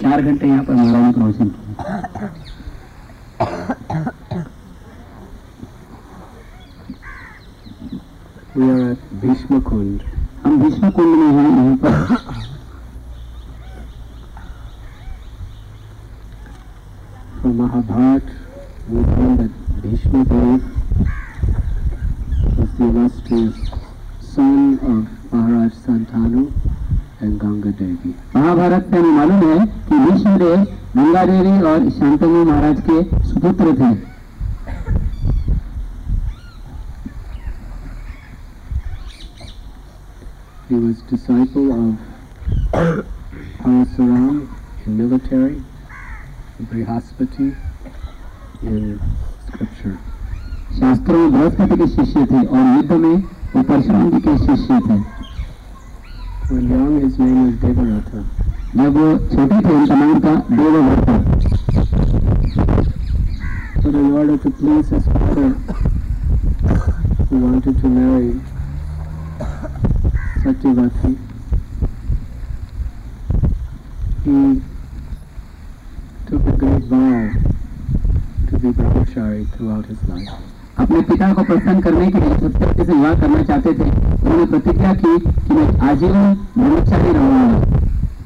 4 घंटे यहाँ पर महाराज ने प्रवचन किया। We are at Bhishma Kund. हम भीष्म कुंड में हैं यहाँ पर। From Mahabharata, we know that Bhishma Dev was the illustrious son of Maharaj Santanu and Ganga Devi. Mahabharat से हमें मालूम है कि भीष्म देव गंगा देवी और शांतनु महाराज के सुपुत्र थे। He was disciple of Parasuram in military, Brihaspati in scripture. शास्त्रों में बृहस्पति के शिष्य थे और युद्ध में वो परशुराम जी के शिष्य थे। When young, his name was Devaratha. जब वो छोटे थे उनका नाम था Devvrat. But in order to please his father, he wanted to marry Satyavati. He took a great vow to be brahmachari throughout his life. अपने पिता को प्रसन्न करने के लिए सत्यवती से विवाह करना चाहते थे। उन्होंने प्रतिज्ञा की कि मैं आजीवन ब्रह्मचारी रहूंगा।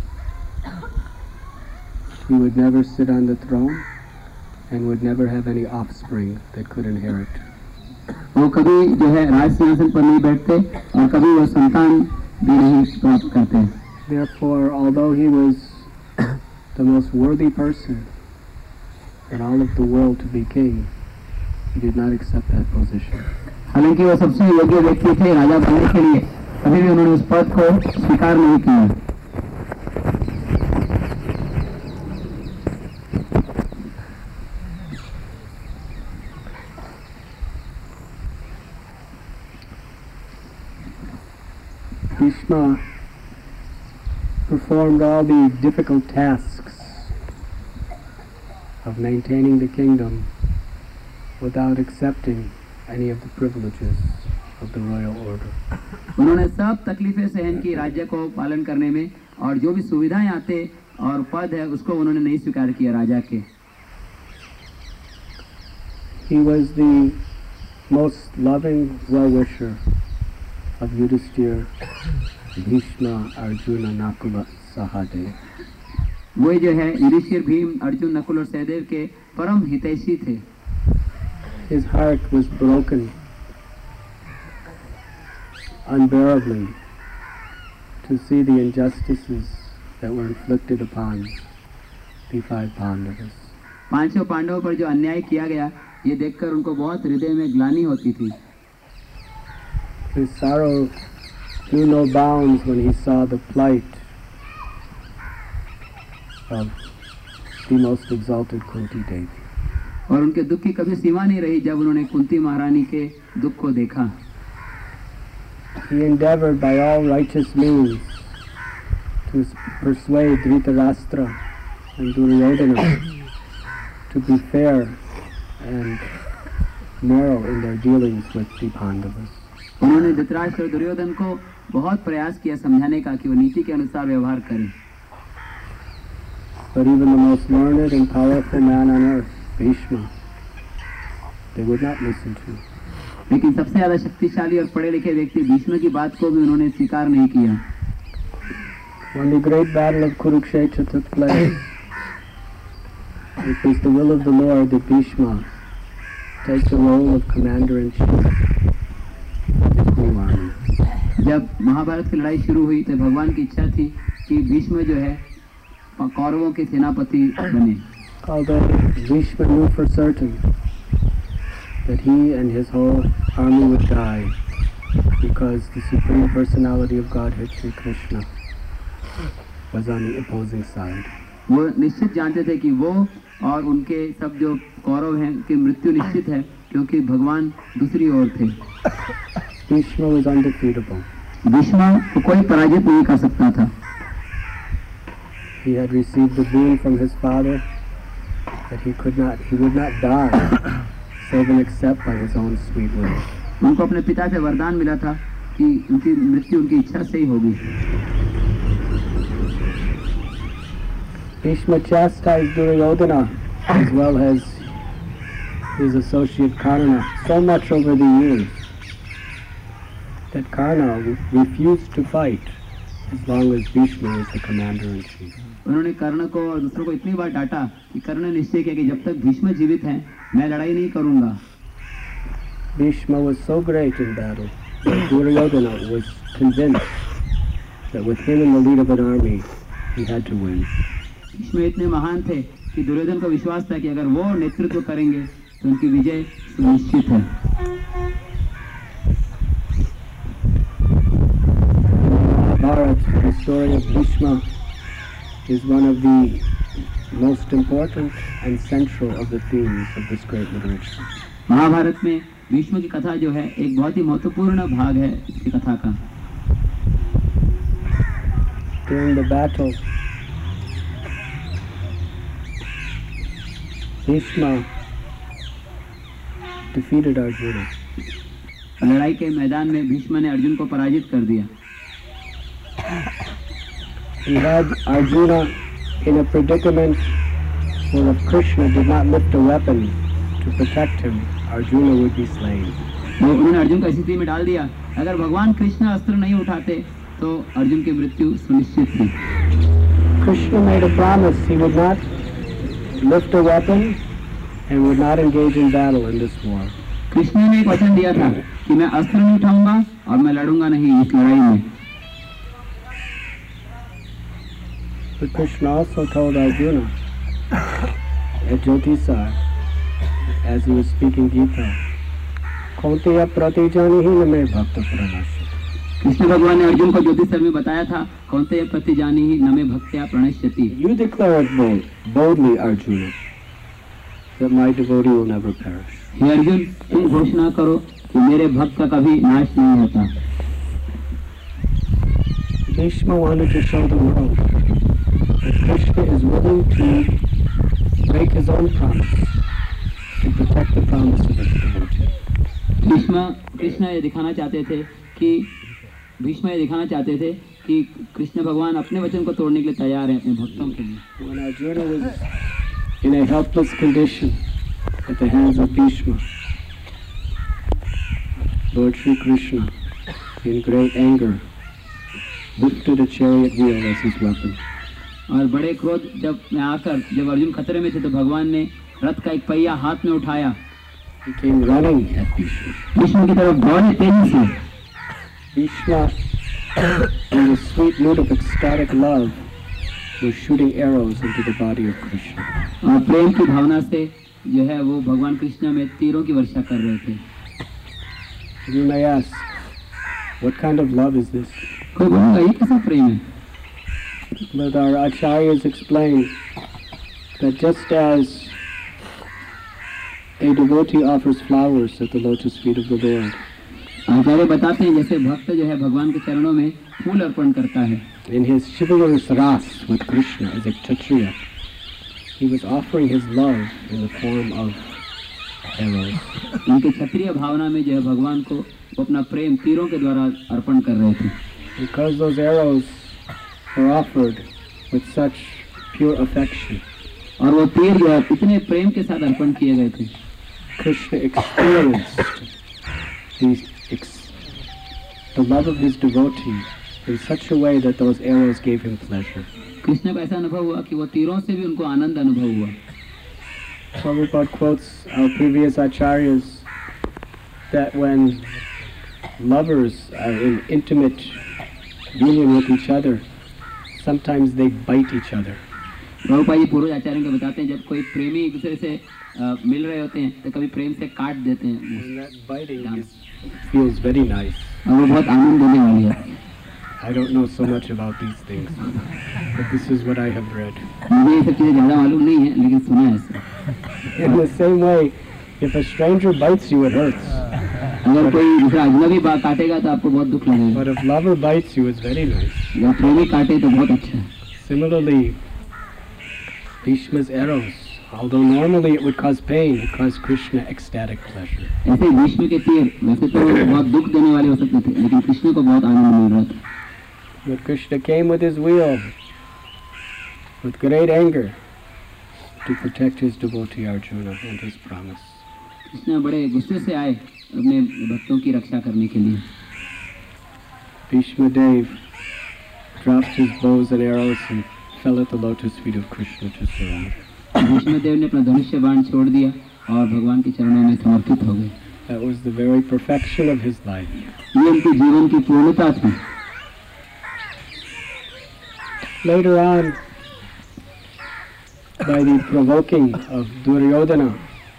He would never sit on the throne and would never have any offspring that could inherit. वो कभी जो है राज सिंहासन पर नहीं बैठते और कभी वो संतान भी नहीं प्राप्त करते। Therefore, although he was the most worthy person in all of the world to be king, he did not accept that position. हालांकि वो सबसे योग्य व्यक्ति थे राजा बनने के लिए, कभी भी उन्होंने उस पद को स्वीकार नहीं किया। Bhishma performed all the difficult tasks of maintaining the kingdom without accepting any of the privileges of the royal order. उन्होंने सब तकलीफें सहन की राज्य को पालन करने में, और जो भी सुविधाएं आते और पद है उसको उन्होंने नहीं स्वीकार किया राजा के। He was the most loving well-wisher of Yudhishthira, Bhishma, Arjuna, Nakula, Sahadev. वो जो है युधिष्ठिर, भीम, अर्जुन, नकुल और सहदेव के परम हितैषी थे। His heart was broken unbearably to see the injustices that were inflicted upon the 5 Pandavas. पांचों पांडवों पर जो अन्याय किया गया, ये देखकर उनको बहुत हृदय में ग्लानि होती थी। His sorrow knew no bounds when he saw the plight of the most exalted Kunti Devi. और उनके दुख की कभी सीमा नहीं रही जब उन्होंने कुंती महारानी के दुख को देखा। He endeavored by all righteous means to persuade Dhritarashtra and Duryodhana to be fair and narrow in their dealings with the Pandavas. उन्होंने धृतराष्ट्र और दुर्योधन को बहुत प्रयास किया समझाने का कि वो नीति के अनुसार व्यवहार करें। But even the most learned and powerful man on earth, Bhishma, they would not listen to. लेकिन सबसे ज्यादा शक्तिशाली और पढ़े लिखे व्यक्ति भीष्म की बात को भी उन्होंने स्वीकार नहीं किया। When the great battle of Kurukshetra took place, it was the will of the Lord that Bhishma take the role of commander-in-chief. जब महाभारत की लड़ाई शुरू हुई तो भगवान की इच्छा थी कि भीष्म जो है कौरवों के सेनापति बने। Although Bhishma knew for certain that he and his whole army would die because the Supreme Personality of Godhead, Shri Krishna, was on the opposing side. वो निश्चित जानते थे कि वो और उनके सब जो कौरव हैं कि मृत्यु निश्चित है क्योंकि भगवान दूसरी ओर थे। Bhishma was undefeatable. भीष्म को कोई पराजित नहीं कर सकता था। He had received the boon from his father that he would not die save and except by his own sweet will. उनको अपने पिता से वरदान मिला था कि उनकी मृत्यु उनकी इच्छा से ही होगी। Bhishma chastised Duryodhana as well as his associate Karna so much over the years that Karna refused to fight as long as Bhishma was the commander-in-chief. उन्होंने कर्ण को और दूसरों को इतनी बार डांटा कि कर्ण ने निश्चय किया कि जब तक भीष्म जीवित हैं मैं लड़ाई नहीं करूंगा। Bhishma was so great in battle that Duryodhana was convinced that with him in the lead of an army, he had to win. Bhishma इतने महान थे कि दुर्योधन को विश्वास था कि अगर वो नेतृत्व करेंगे तो उनकी विजय सुनिश्चित है। Mahabharata, the story of Bhishma, is one of the most important and central of the themes of this great literature. Mahabharat में भीष्म की कथा जो है एक बहुत ही महत्वपूर्ण भाग है इसकी कथा का। During the battle, Bhishma defeated Arjuna. लड़ाई के मैदान में भीष्म ने अर्जुन को पराजित कर दिया। He had Arjuna in a predicament where if Krishna did not lift a weapon to protect him, Arjuna would be slain. वो उन्होंने अर्जुन को ऐसी स्थिति में डाल दिया, अगर भगवान कृष्ण अस्त्र नहीं उठाते तो अर्जुन की मृत्यु सुनिश्चित थी। Krishna made a promise he would not lift a weapon and would not engage in battle in this war. Krishna ने एक वचन दिया था कि मैं अस्त्र नहीं उठाऊंगा और मैं लड़ूंगा नहीं इस लड़ाई में। But Krishna also told Arjuna at Jyotisar, as he was speaking Gita, Kaunteya pratijanihi name bhakta pranashyati. Krishna भगवान ने अर्जुन को ज्योतिषर में बताया था, कौन्तेय प्रतिजानीहि नमे भक्त्या प्रणश्यति। You declare it boldly, Arjuna, that my devotee will never perish. हे अर्जुन, तुम घोषणा करो कि मेरे भक्त का कभी नाश नहीं होता। Bhishma wanted to show the world that Krishna is willing to break his own promise to protect the promise of his devotee. Krishna ये दिखाना चाहते थे कि भीष्म ये दिखाना चाहते थे कि कृष्ण भगवान अपने वचन को तोड़ने के लिए तैयार हैं अपने भक्तों के लिए। When Arjuna was in a helpless condition at the hands of Bhishma, Lord Shri Krishna, in great anger, lifted a chariot wheel as his weapon. और बड़े क्रोध में आकर जब अर्जुन खतरे में थे तो भगवान ने रथ का एक पहिया हाथ में उठाया। He came running at Bhishma. Bhishma की तरफ दौड़े तेजी से। Bhishma, in a sweet mood of ecstatic love, was shooting arrows into the body of Krishna. और प्रेम की भावना से जो है वो भगवान कृष्ण में तीरों की वर्षा कर रहे थे। You may ask, what kind of love is this? कोई बोलेगा ये कैसा प्रेम है? But our acharyas explain that just as a devotee offers flowers at the lotus feet of the Lord, आचार्य बताते हैं जैसे भक्त जो है भगवान के चरणों में फूल अर्पण करता है। in his chivalrous ras with Krishna as a kshatriya, he was offering his love in the form of arrows. उनके क्षत्रिय भावना में जो है भगवान को वो अपना प्रेम तीरों के द्वारा अर्पण कर रहे थे। Because those arrows were offered with such pure affection, और वो तीर जो है इतने प्रेम के साथ अर्पण किए गए थे। Krishna experienced the love of his devotee in such a way that those arrows gave him pleasure. Krishna को ऐसा अनुभव हुआ कि वो तीरों से भी उनको आनंद अनुभव हुआ। Prabhupada quotes our previous acharyas that when lovers are in intimate union with each other, sometimes they bite each other. Prabhupada ji पूर्व आचार्यों को बताते हैं जब कोई प्रेमी एक दूसरे से मिल रहे होते हैं तो कभी प्रेम से काट देते हैं। And that biting feels very nice. और वो बहुत आनंद देने वाली है। I don't know so much about these things, but this is what I have read. मुझे ये सब चीजें ज़्यादा मालूम नहीं है लेकिन सुना है ऐसा। In the same way, if a stranger bites you, it hurts. अगर कोई दूसरा अजनबी काटेगा तो आपको बहुत दुख लगेगा। But if lover bites you, it's very nice. अगर प्रेमी काटे तो बहुत अच्छा है। Similarly, Bhishma's arrows, although normally it would cause pain, it caused Krishna ecstatic pleasure. ऐसे भीष्म के तीर वैसे तो बहुत दुख देने वाले हो सकते थे लेकिन कृष्ण को बहुत आनंद मिल रहा था। But Krishna came with his wheel with great anger to protect his devotee Arjuna and his promise. Krishna बड़े गुस्से से आए अपने भक्तों की रक्षा करने के लिए। Bhishma Dev dropped his bows and arrows and fell at the lotus feet of Krishna to surrender. Bhishma देव ने अपना धनुष्य बाण छोड़ दिया और भगवान के चरणों में समर्पित हो गए। That was the very perfection of his life. ये उनके जीवन की पूर्णता थी। Later on, by the provoking of Duryodhana,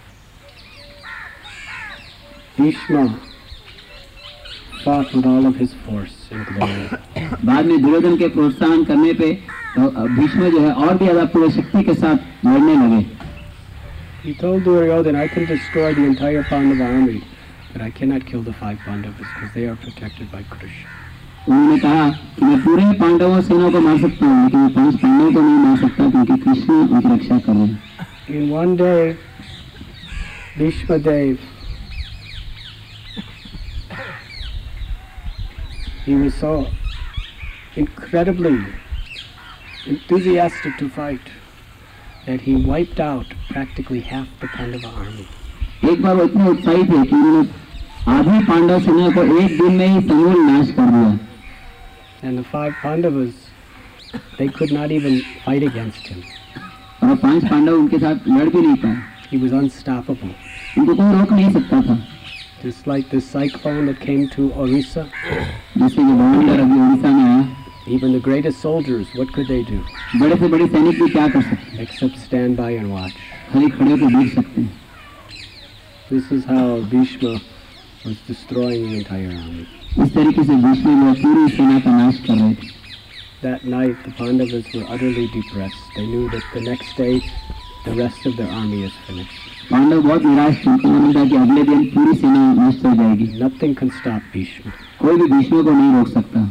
Bhishma fought with all of his force and glory. बाद में दुर्योधन के प्रोत्साहन करने पे तो भीष्म जो है और भी ज्यादा पूरी शक्ति के साथ लड़ने लगे। He told Duryodhana, I can destroy the entire Pandava army, but I cannot kill the 5 Pandavas because they are protected by Krishna. उन्होंने कहा कि मैं पूरे पांडवों सेना को मार सकता हूँ लेकिन मैं 5 पांडवों को नहीं मार सकता क्योंकि कृष्ण उनकी रक्षा कर रहे हैं। In one day, Bhishma Dev, he was so incredibly enthusiastic to fight that he wiped out practically half the Pandava army. एक बार वो इतने उत्साही थे कि उन्होंने आधी पांडव सेना को एक दिन में ही समूल नाश कर दिया। And the 5 Pandavas, they could not even fight against him. और 5 पांडव उनके साथ लड़ भी नहीं पाए। He was unstoppable. उनको कोई रोक नहीं सकता था। Just like the cyclone that came to Orissa, जैसे कि भयंकर अभी उड़ीसा में आया, even the greatest soldiers, what could they do? बड़े से बड़े सैनिक भी क्या कर सकते हैं? Except stand by and watch. खाली खड़े होकर देख सकते हैं। This is how Bhishma was destroying the entire army. इस तरीके से भीष्म वो पूरी सेना का नाश कर रहे थे। That night, the Pandavas were utterly depressed. They knew that the next day, the rest of their army is finished. Pandav बहुत निराश थे। उनको मालूम था कि अगले दिन पूरी सेना नष्ट हो जाएगी। Nothing can stop Bhishma. कोई भी भीष्म को नहीं रोक सकता।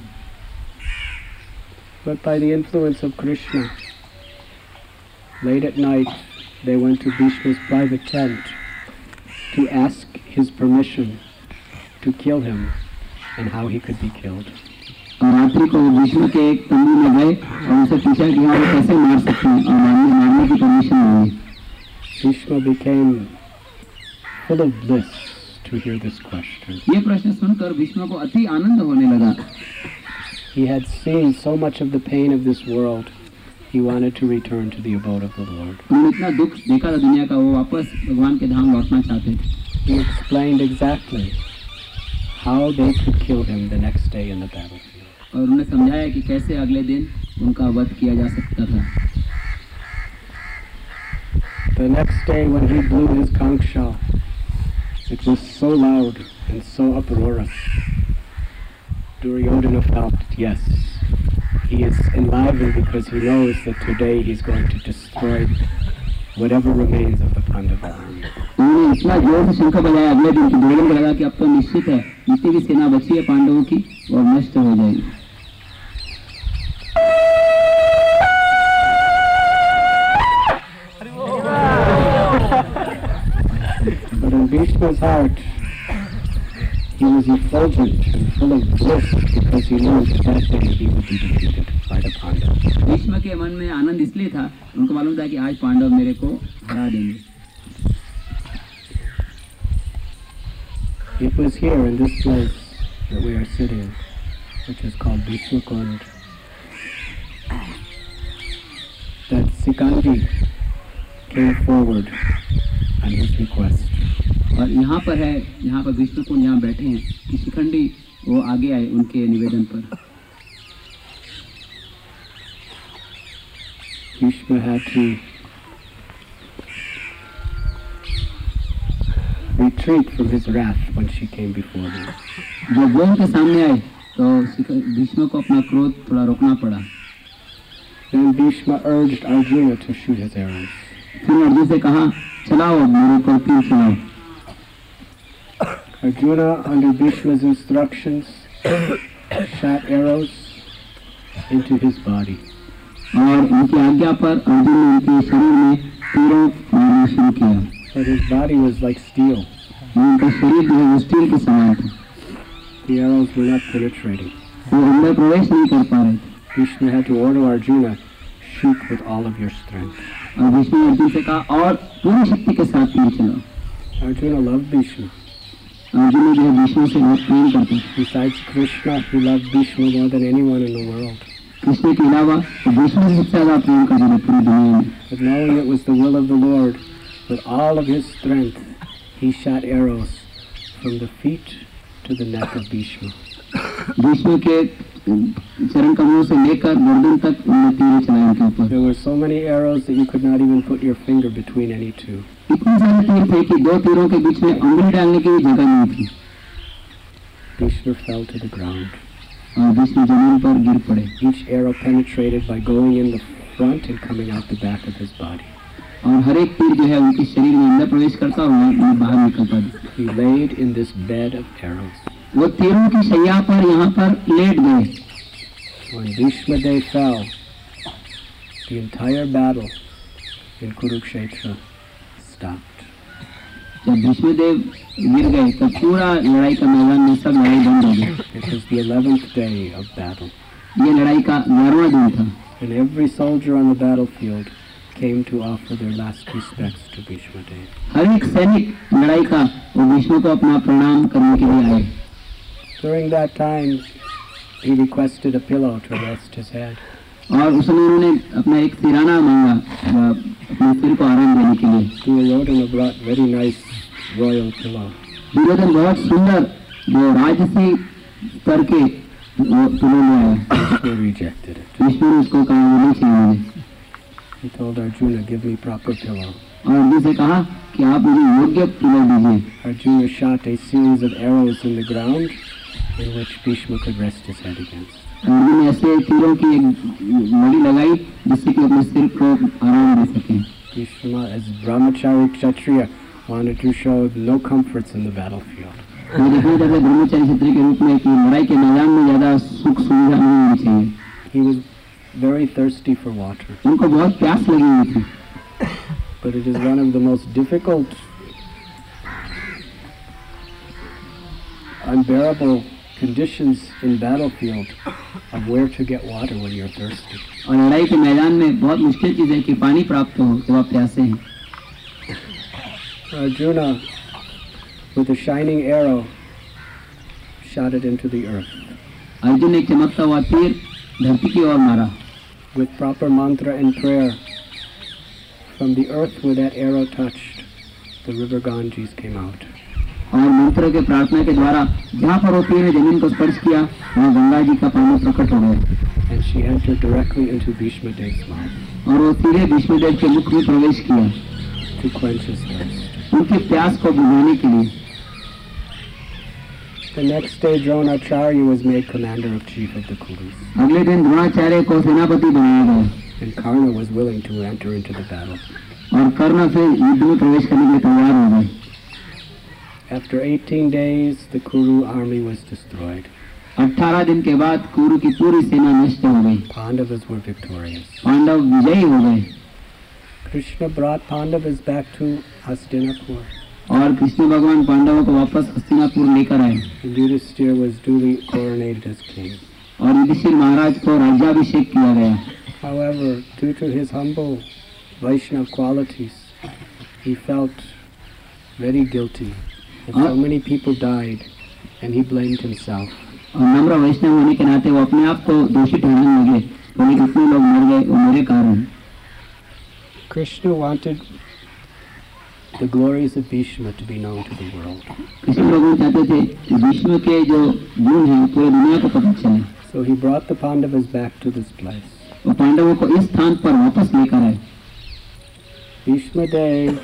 But by the influence of Krishna, late at night, they went to Bhishma's private tent to ask his permission to kill him and how he could be killed. और रात्रि को भीष्म के एक तंबू में गए और उनसे पूछा कि हाँ वो कैसे मार सकते हैं और मारने की परमिशन मांगी। Bhishma became full of bliss to hear this question. ये प्रश्न सुनकर भीष्म को अति आनंद होने लगा। He had seen so much of the pain of this world. He wanted to return to the abode of the Lord. उन्होंने इतना दुख देखा था दुनिया का, वो वापस भगवान के धाम लौटना चाहते थे। He explained exactly how they could kill him the next day in the battlefield. और उन्होंने समझाया कि कैसे अगले दिन उनका वध किया जा सकता था। The next day when he blew his conch shell, it was so loud and so uproarious. Duryodhana felt, yes, he is enlivened because he knows that today he's going to destroy whatever remains of the Pandava army. उन्होंने इतना जोर से शंख बजाया अगले दिन कि दुर्योधन को लगा कि अब तो निश्चित है जितनी भी सेना बची है पांडवों की वो नष्ट हो जाएगी। But in Bhishma's heart, he was effulgent and full of bliss because he knew that day he would be defeated by the Pandavas. Bhishma के मन में आनंद इसलिए था, उनको मालूम था कि आज पांडव मेरे को हरा देंगे। It was here in this place that we are sitting, which is called Bhishma Kund, that Sikandi came forward on his request. और यहाँ पर है, यहाँ पर भीष्म कुंड यहाँ बैठे हैं कि शिखंडी वो आगे आए उनके निवेदन पर। Bhishma had to retreat from his wrath when she came before him. जब वो उनके सामने आए तो भीष्म को अपना क्रोध थोड़ा रोकना पड़ा। Then Bhishma urged Arjuna to shoot his arrows. फिर अर्जुन से कहा चलाओ मेरे ऊपर तीर चलाओ। Arjuna, under Bhishma's instructions, shot arrows into his body. और उनकी आज्ञा पर अर्जुन ने उनके शरीर में तीरों मारना शुरू किया। But his body was like steel. उनका शरीर जो है वो स्टील के समान था। The arrows were not penetrating. वो अंदर प्रवेश नहीं कर पा रहे थे। Bhishma had to order Arjuna, shoot with all of your strength. और भीष्म ने अर्जुन से कहा और पूरी शक्ति के साथ तीर चलाओ. Arjuna loved Bhishma. अर्जुन ने जो है भीष्म से बहुत प्रेम करते हैं. Besides Krishna, he loved Bhishma more than anyone in the world. Krishna के अलावा भीष्म से सबसे ज्यादा प्रेम करते थे पूरी दुनिया में. But knowing it was the will of the Lord, with all of his strength, he shot arrows from the feet to the neck of Bhishma. Bhishma के चरण कमलों से लेकर गर्दन तक उन्होंने तीर चलाए उनके ऊपर. There were so many arrows that you could not even put your finger between any two. इतने सारे तीर थे कि दो तीरों के बीच में उंगली डालने की भी जगह नहीं थी. Bhishma fell to the ground. और भीष्म जमीन पर गिर पड़े. Each arrow penetrated by going in the front and coming out the back of his body. और हर एक तीर जो है उनके शरीर में अंदर प्रवेश करता और वहाँ बाहर निकलता. He laid in this bed of arrows. वो तीरों की शैया पर यहाँ पर लेट गए. When Bhishma Dev fell, the entire battle in Kurukshetra stopped. जब भीष्म देव गिर गए तो पूरा लड़ाई का मैदान में सब लड़ाई बंद हो गई. It was the 11th day of battle. ये लड़ाई का 11वां दिन था. And every soldier on the battlefield came to offer their last respects to Bhishma Dev. हर एक सैनिक लड़ाई का वो भीष्म को अपना प्रणाम करने के लिए आए. During that time, he requested a pillow to rest his head. और उस समय उन्होंने अपना एक सिराना मांगा अपने सिर को आराम देने के लिए. Duryodhana brought very nice royal pillow. Duryodhan बहुत सुंदर जो राजसी स्तर के पिलो ले आया. He rejected it. भीष्म ने उसको कहा वो नहीं चाहिए मुझे. He told Arjuna, give me proper pillow. और अर्जुन से कहा कि आप मुझे योग्य पिलो दीजिए. Arjuna shot a series of arrows in the ground in which Bhishma could rest his head against. Arjun ने ऐसे तीरों की एक लड़ी लगाई जिससे कि अपने सिर को आराम दे सके. Bhishma, as brahmachari kshatriya, wanted to show no comforts in the battlefield. वो देखना चाहते ब्रह्मचारी क्षत्रिय के रूप में कि लड़ाई के मैदान में ज्यादा सुख सुविधा नहीं होनी चाहिए. He was very thirsty for water. उनको बहुत प्यास लगी हुई थी. But it is one of the most difficult, unbearable conditions in battlefield of where to get water when you're thirsty. और लड़ाई के मैदान में बहुत मुश्किल चीज है कि पानी प्राप्त हो जब आप प्यासे हैं. Arjuna, with a shining arrow, shot it into the earth. Arjun ने एक चमकता हुआ तीर धरती की ओर मारा. With proper mantra and prayer, from the earth where that arrow touched, the river Ganges came out. और मंत्र के प्रार्थना के द्वारा जहाँ पर वो तीर ने जमीन को स्पर्श किया वहाँ गंगा जी का पानी प्रकट हो गया. And she entered directly into Bhishma Dev's mouth. और वो सीधे भीष्मदेव के मुख में प्रवेश किया. To quench his thirst. उनकी प्यास को बुझाने के लिए. The next day, Dronacharya was made commander of chief of the Kurus. अगले दिन द्रोणाचार्य को सेनापति बनाया गया. And Karna was willing to enter into the battle. और कर्ण फिर युद्ध में प्रवेश करने के लिए तैयार हो गए. After 18 days, the Kuru army was destroyed. 18 दिन के बाद कुरु की पूरी सेना नष्ट हो गई. Pandavas were victorious. पांडव विजयी हो गए. Krishna brought Pandavas back to Hastinapur. और कृष्ण भगवान पांडवों को वापस हस्तिनापुर लेकर आए. And Yudhishthira was duly coronated as king. और युधिष्ठिर महाराज को राज्याभिषेक किया गया. However, due to his humble Vaishnava qualities, he felt very guilty that so many people died, and he blamed himself. और नम्र वैष्णव होने के नाते वो अपने आप को दोषी ठहराने लगे. बोले कितने लोग मर गए वो मेरे कारण. Krishna wanted the glories of Bhishma to be known to the world. Krishna भगवान चाहते थे कि भीष्म के जो गुण हैं पूरी दुनिया को पता चले. So he brought the Pandavas back to this place. वो पांडवों को इस स्थान पर वापस लेकर आए. Bhishma Dev,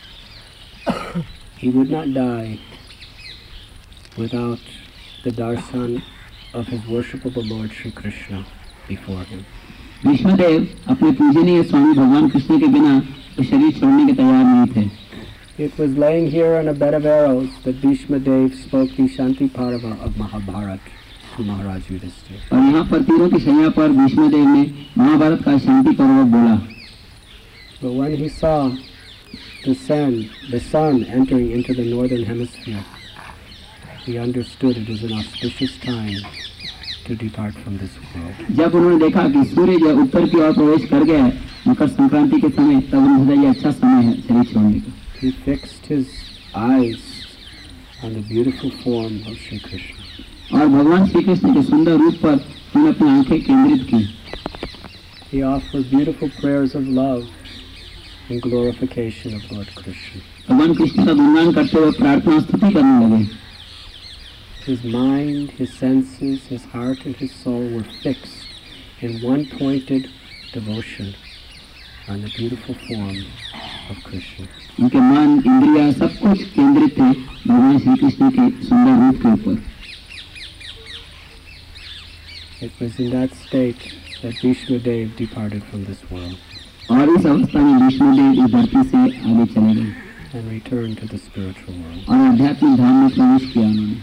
he would not die without the darshan of his worshipable Lord Shri Krishna before him. Bhishmadev अपने पूजनीय स्वामी भगवान कृष्ण के बिना तो शरीर छोड़ने के तैयार नहीं थे. It was laying here on a bed of arrows that Bhishma Dev spoke the Shanti Parva of Mahabharat to Maharaj Yudhishthira. और यहाँ पर तीरों की शैया पर भीष्मदेव ने महाभारत का शांति पर्व बोला. But when he saw the sun entering into the northern hemisphere, he understood it was an auspicious time to depart from this world. जब उन्होंने देखा कि सूर्य उत्तर की ओर प्रवेश कर गया है मकर संक्रांति के समय, तब उन्होंने सोचा ये अच्छा समय है शरीर छोड़ने का। He fixed his eyes on the beautiful form of Shri Krishna. और भगवान श्री कृष्ण के सुंदर रूप पर उन्होंने अपनी आंखें केंद्रित की। He offered beautiful prayers of love in glorification of Lord Krishna. भगवान कृष्ण का गुणगान करते हुए प्रार्थना स्तुति करने लगे। His mind, his senses, his heart and his soul were fixed in one pointed devotion on the beautiful form of Krishna. उनके मन, इंद्रिया सब कुछ केंद्रित थे भगवान श्री कृष्ण के सुंदर रूप के ऊपर। It was in that state that Bhishma Dev departed from this world. और इस अवस्था में भीष्मदेव इस धरती से आगे चले गए and returned to the spiritual world. और आध्यात्मिक धाम में प्रवेश किया उन्होंने।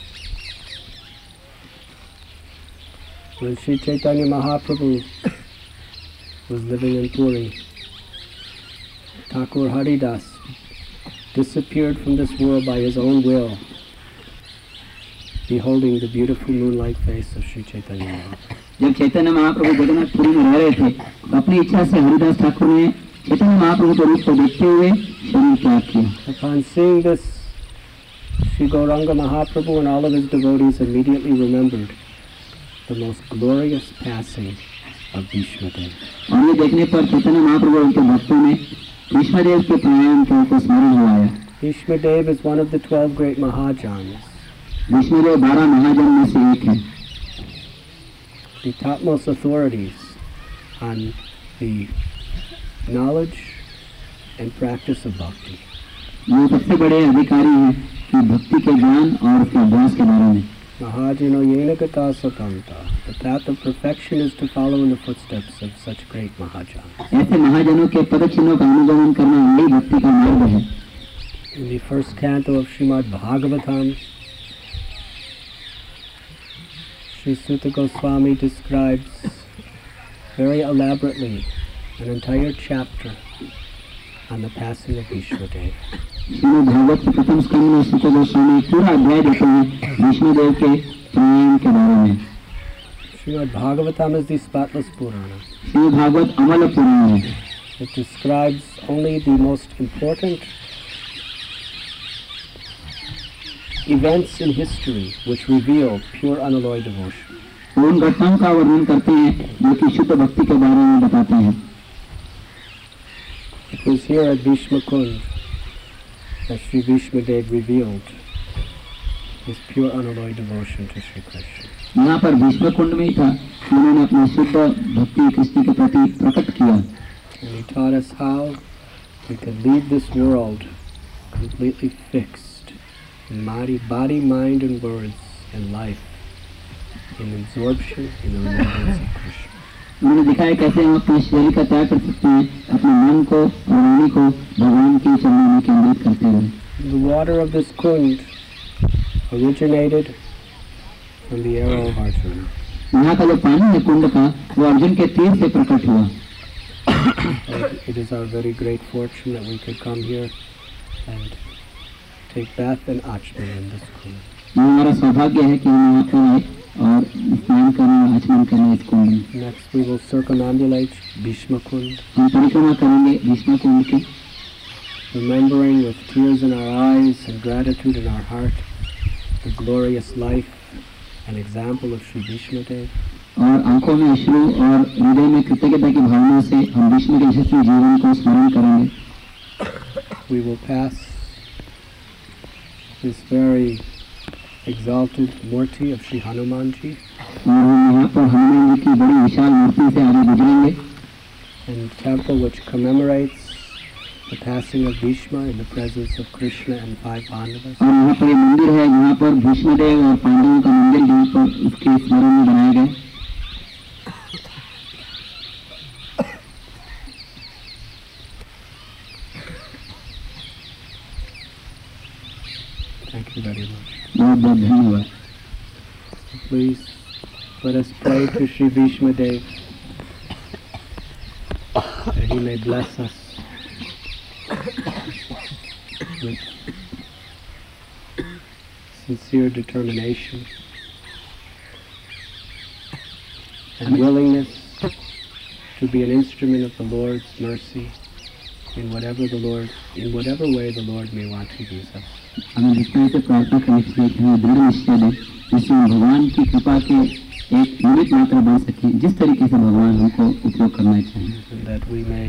When Sri Chaitanya Mahaprabhu was living in Puri, Thakur Haridas disappeared from this world by his own will, beholding the beautiful moonlight face of Sri Chaitanya Mahaprabhu. जब चैतन्य महाप्रभु जगन्नाथपुरी में रह रहे थे, तो अपनी इच्छा से हरिदास ठाकुर ने चैतन्य महाप्रभु के रूप को देखते हुए शरीर त्याग किया। Upon seeing this, Sri Gauranga Mahaprabhu and all of his devotees immediately remembered the most glorious passing of Bhishma Dev. और ये देखने पर चैतन्य महाप्रभु और उनके भक्तों ने भीष्मदेव के प्राणायाम को स्मरण हुआया। Bhishma Dev is one of the 12 great Mahajans. Bhishmadev 12 महाजन में से एक है। The topmost authorities on the knowledge and practice of bhakti. वो सबसे बड़े अधिकारी हैं कि भक्ति के ज्ञान और उसके अभ्यास के बारे में। Mahajano yena gata satanta. The path of perfection is to follow in the footsteps of such great Mahajans. ऐसे महाजनों के पदचिन्हों का अनुगमन करना यही भक्ति का मार्ग है। In the first canto of Srimad Bhagavatam, Sri Sutta Goswami describes very elaborately an entire chapter on the passing of Bhishma Dev. Shrimad Bhagavat के प्रथम स्कंद में सुत गोस्वामी पूरा अध्याय देते हैं भीष्मदेव के प्राणायाम के बारे में। Srimad Bhagavatam is the spotless Purana. Shrimad Bhagavat अमल पुराण है। It describes only the most important events in history which reveal pure unalloyed devotion. उन घटनाओं का वर्णन करते हैं जो कि शुद्ध भक्ति के बारे में बताते हैं। It was here at Bhishma Kund that Sri Bhishma Dev revealed his pure unalloyed devotion to Sri Krishna. यहाँ पर भीष्म कुंड में ही था कि उन्होंने अपनी शुद्ध भक्ति कृष्ण के प्रति प्रकट किया। And he taught us how we could leave this world completely fixed in body, mind and words and life in absorption in the remembrance of Krishna. उन्होंने दिखाया कैसे हम अपने शरीर का त्याग कर सकते हैं, अपने मन को और वाणी को भगवान के चरणों में केंद्रित करते हुए। The water of this kund originated from the arrow of Arjuna. यहाँ का जो पानी है कुंड का, वो अर्जुन के तीर से प्रकट हुआ। It is our very great fortune that we could come here and take bath and achman in this kund. ये हमारा सौभाग्य है कि हम यहाँ पर आए और स्नान करने, आचमन करने इस कुंड में। Next we will circumambulate Bhishma Kund, हम परिक्रमा करेंगे भीष्म कुंड की, remembering with tears in our eyes and gratitude in our heart the glorious life and example of Sri Bhishma Dev. और आंखों में अश्रु और हृदय में कृतज्ञता की भावना से हम भीष्म के यशस्वी जीवन को स्मरण करेंगे। We will pass this very exalted murti of Sri Hanumanji और हम यहाँ पर हनुमान जी की बड़ी विशाल मूर्ति से आगे गुजरेंगे। and temple which commemorates the passing of Bhishma in the presence of Krishna and 5 Pandavas. और यहाँ पर ये मंदिर है जहाँ पर भीष्मदेव और पांडवों का मंदिर जहाँ पर उसके स्मरण में बनाया गया। Thank you very much. बहुत बहुत धन्यवाद। Please let us pray to Sri Bhishma Dev that he may bless us with sincere determination and willingness to be an instrument of the Lord's mercy in whatever way the Lord may want to use us. हमें विष्णु से प्रार्थना करनी चाहिए कि हमें दृढ़ निश्चय दें जिससे हम भगवान की कृपा के एक निमित्त मात्र बन सकें जिस तरीके से भगवान हमको उपयोग करना चाहिए. And that we may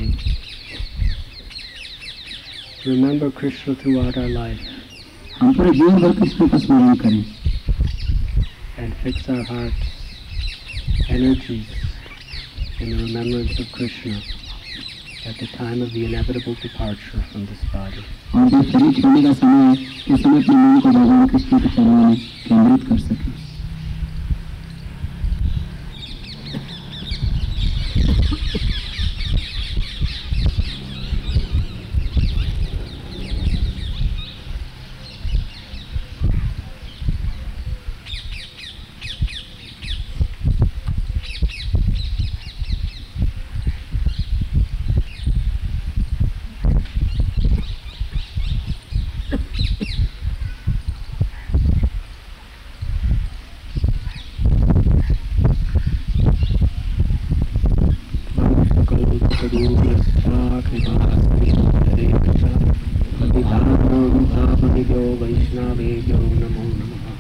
remember Krishna throughout our life. हम पूरे जीवन भर कृष्ण का स्मरण करें. And fix our hearts, energies in the remembrance of Krishna at the time of the inevitable departure from this body. और जब शरीर छोड़ने का समय है उस समय अपने मन को भगवान कृष्ण के चरणों में केंद्रित कर सकें. Vaishnavebhyo namo namaha.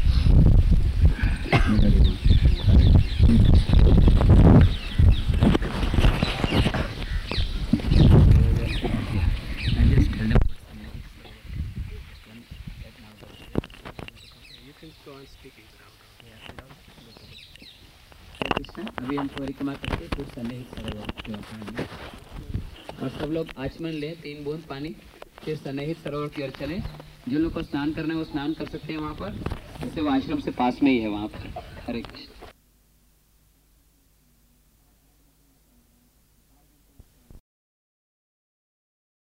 You can go on speaking Krishna अभी हम परिक्रमा करके फिर सन्निहित सरोवर की ओर जाएंगे और सब लोग आचमन लें 3 बूंद पानी फिर सन्निहित सरोवर की ओर चलें. जो लोग को स्नान करना है वो स्नान कर सकते हैं वहाँ पर, जैसे वो आश्रम से पास में ही है वहाँ पर. हरे कृष्ण.